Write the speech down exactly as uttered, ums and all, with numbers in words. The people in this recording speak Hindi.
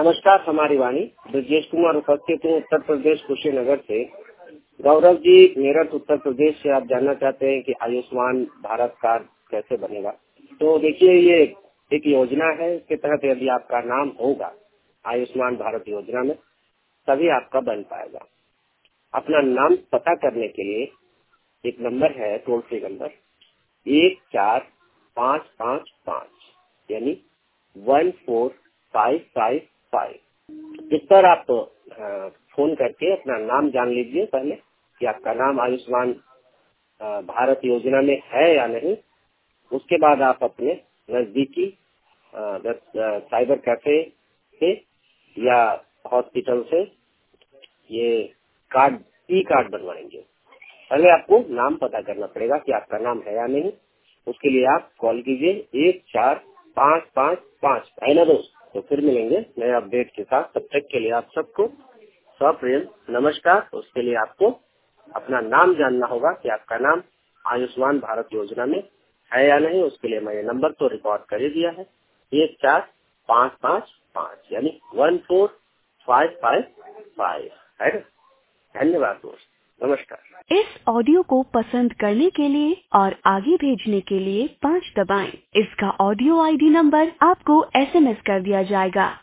नमस्कार, हमारी वाणी ब्रजेश कुमार उपस्थित हूँ उत्तर प्रदेश कुशीनगर से। गौरव जी, मेरठ उत्तर प्रदेश से आप जानना चाहते हैं कि आयुष्मान भारत कार्ड कैसे बनेगा। तो देखिए, ये एक योजना है। इसके तहत यदि आपका नाम होगा आयुष्मान भारत योजना में, तभी आपका बन पाएगा। अपना नाम पता करने के लिए एक नंबर है, टोल फ्री नंबर एक चार पाँच पाँच पाँच यानी one four five five five. इस पर आप फोन करके अपना नाम जान लीजिए पहले कि आपका नाम आयुष्मान भारत योजना में है या नहीं। उसके बाद आप अपने नजदीकी साइबर कैफे से या हॉस्पिटल से ये कार्ड ई कार्ड बनवाएंगे। पहले आपको नाम पता करना पड़ेगा कि आपका नाम है या नहीं। उसके लिए आप कॉल कीजिए एक चार पाँच पाँच पाँच, है ना दोस्त। तो फिर मिलेंगे नए अपडेट के साथ। तब तक के लिए आप सबको सप्रेम नमस्कार। उसके लिए आपको अपना नाम जानना होगा कि आपका नाम आयुष्मान भारत योजना में है या नहीं। उसके लिए मैंने नंबर तो रिकॉर्ड कर ही दिया है, एक चार पाँच पाँच पाँच यानी one four five five five, है ना। धन्यवाद दोस्त, नमस्कार। इस ऑडियो को पसंद करने के लिए और आगे भेजने के लिए पाँच दबाएं। इसका ऑडियो आईडी नंबर आपको एसएमएस कर दिया जाएगा।